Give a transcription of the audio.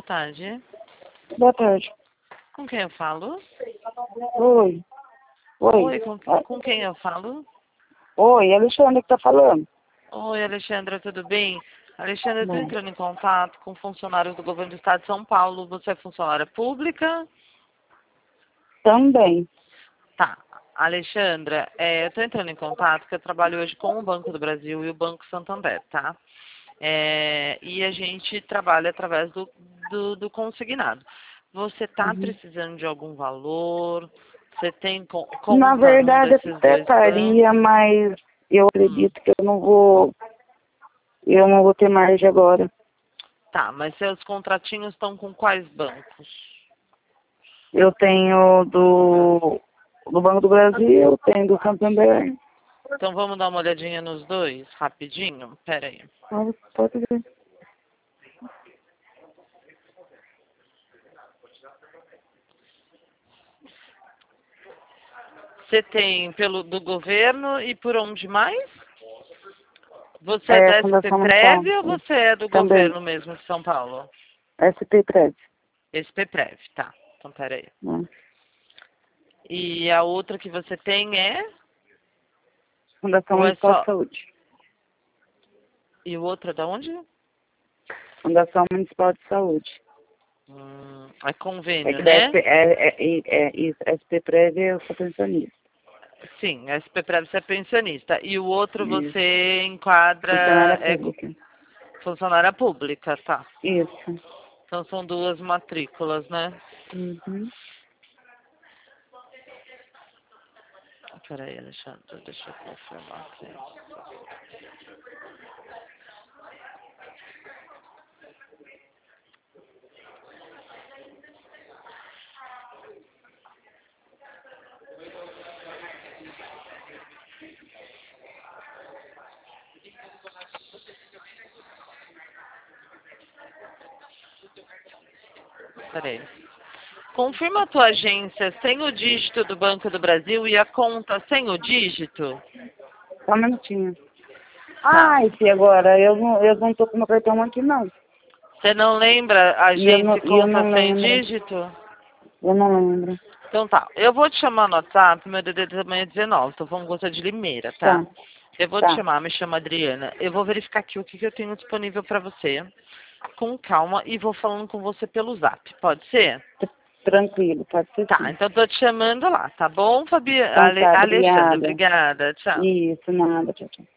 tarde. Boa tarde. Com quem eu falo? Oi. Oi, com quem eu falo? Oi, Alexandre que tá falando. Oi, Alexandra, tudo bem? Alexandra, eu tô Bom, entrando em contato com funcionários do governo do estado de São Paulo. Você é funcionária pública? também. Tá. Alexandra, eu tô entrando em contato porque eu trabalho hoje com o Banco do Brasil e o Banco Santander, tá? E a gente trabalha através do consignado. Você está Uhum. precisando de algum valor? Você tem Na conta num verdade, desses até dois estaria, bancos? mas eu Hum. acredito que eu não vou ter margem agora. Tá, mas seus contratinhos estão com quais bancos? Eu tenho do Banco do Brasil, tenho do Santander. Então vamos dar uma olhadinha nos dois, rapidinho? Pera aí. Pode ver. Você tem pelo do governo e por onde mais? Você é da Fundação Municipal. SPPrev ou você é do Também. governo mesmo de São Paulo? SP Prédio. SPPrev, tá. Então pera aí. Né? E a outra que você tem é? Fundação Ou é Municipal de só... Saúde. E o outro é da onde? Fundação Municipal de Saúde. É É convênio, que da né? isso, SP Prévia eu sou pensionista. Sim, a SPPrev você é pensionista. E o outro Isso. você enquadra... Funcionária pública. Funcionária pública, tá. Isso. Então são duas matrículas, né? Uhum. Peraí, Alexandre, deixa eu confirmar aqui. Peraí. Confirma a tua agência sem o dígito do Banco do Brasil e a conta sem o dígito? Só um minutinho. Tá. E agora? Eu não tô com meu cartão aqui, não. Você não lembra a E eu agência não, e e eu conta não sem lembro. dígito? Eu não lembro. Então tá, eu vou te chamar no WhatsApp, meu DD também é 19, tô falando com você de Limeira, tá? Tá, Eu vou te tá. chamar, me chama Adriana. Eu vou verificar aqui o que eu tenho disponível pra você, com calma, e vou falando com você pelo Zap, pode ser? Tranquilo, pode ser Tá, sim. então tô te chamando lá, tá bom, Então tá, Alexandra? obrigada. Obrigada, tchau. Isso, nada, tchau, tchau.